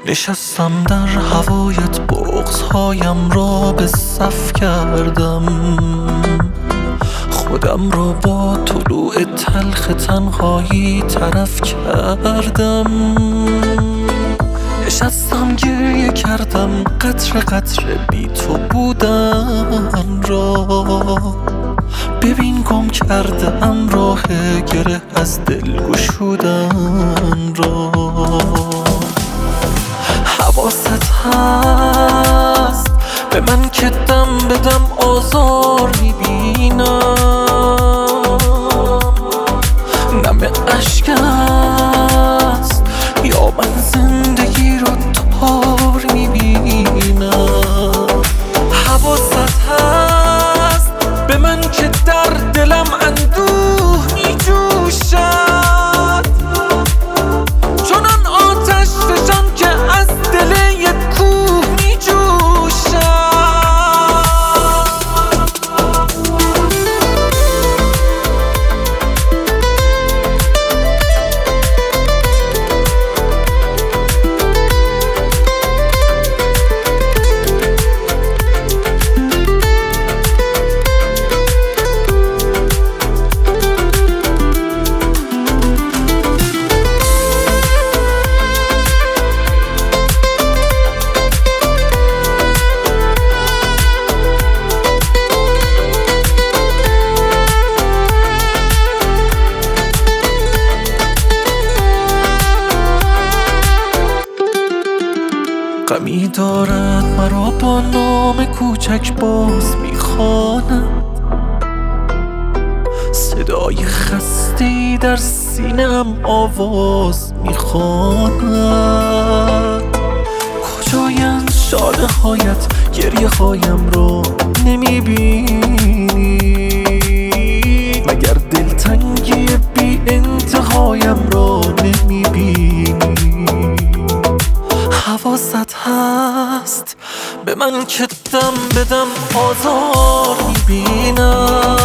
نشستم در هوایت، بغض‌هایم را به صف کردم، خودم را با طلوع تلخ تنهایی طرف کردم. نشستم گریه کردم، قطره قطره بی تو بودن را. ببین گم کرده ام راه گره از دل گشودن را. حواست هست به من که دم به دم آزار میبینم، نم اشک است یا من زندگی رو تار میبینم. حواست هست به من که در دلم اندوه میجوشد، چنان آتش فشان که از دل یک کوه میجوشد. غمی دارد مرا با نام کوچک باز میخواند، صدای خسته‌ای در سینه‌ام آواز میخواند. کجایند شاله هایت، گریه هایم را نمیبینی؟ مگر دلتنگی بی انتهایم را نمیبینی؟ حواست هست به من که دم به دم آزار میبینم،